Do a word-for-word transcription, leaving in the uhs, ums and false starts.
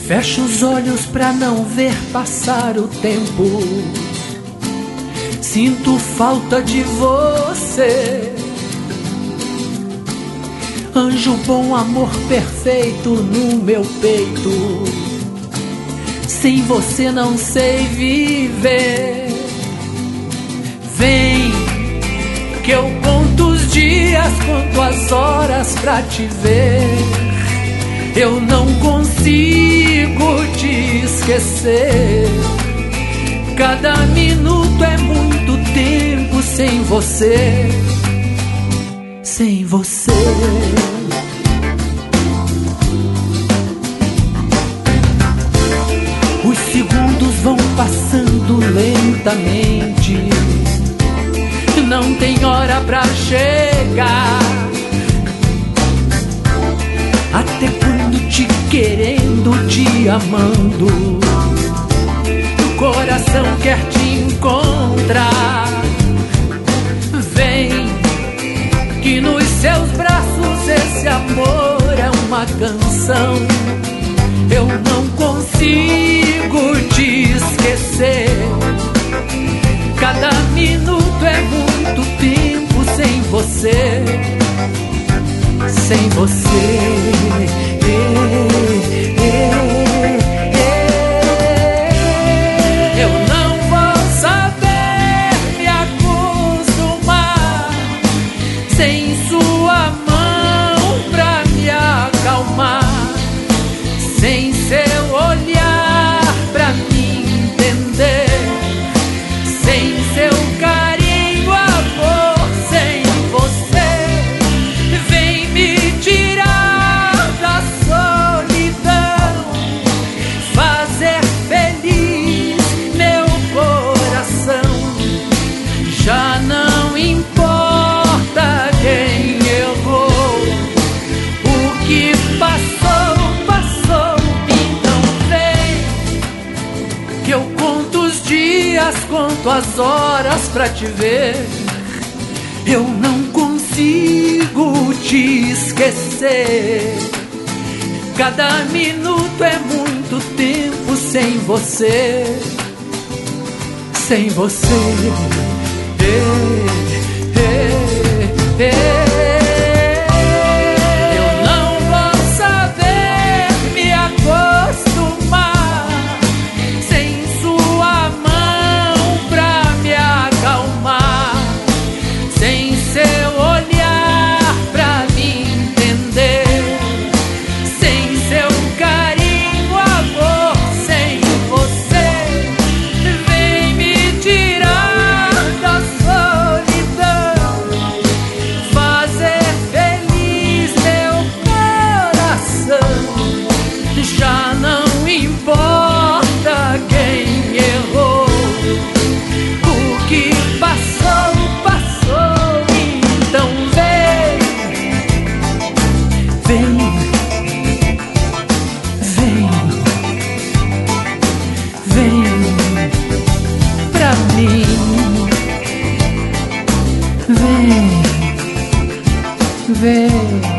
Fecho os olhos pra não ver passar o tempo. Sinto falta de você. Anjo bom, amor perfeito no meu peito. Sem você não sei viver. Vem, que eu conto os dias, conto as horas pra te ver. Eu não consigo te esquecer. Cada minuto é muito tempo sem você. Sem você. Os segundos vão passando lentamente. Não tem hora pra chegar. Até quando te querendo, te amando, o coração quer te encontrar. Vem, que nos seus braços esse amor é uma canção. Eu não consigo te esquecer. Cada minuto é muito tempo sem você. Sem você. eh, eh, eh. Eu não vou saber me acostumar sem sua mão pra me acalmar, sem seu olhar pra me entender, sem seu carinho, amor, sem você. Vem me tirar da solidão, fazer feliz meu coração. Já não importa quem errou, o que passou, passou. Então vem, que eu conto os dias, conto as horas pra te ver. Eu não consigo te esquecer. Cada minuto é muito tempo sem você. Sem você. eh, eh, eh. Eu não vou saber me acostumar sem sua mão pra me acalmar, sem seu olhar pra me entender, sem seu carinho, amor, sem você. Vem me tirar da solidão, fazer feliz meu coração. Já não importa quem errou, o que passou, passou. Então vem, vem, vem, vem pra mim. Vem, vem.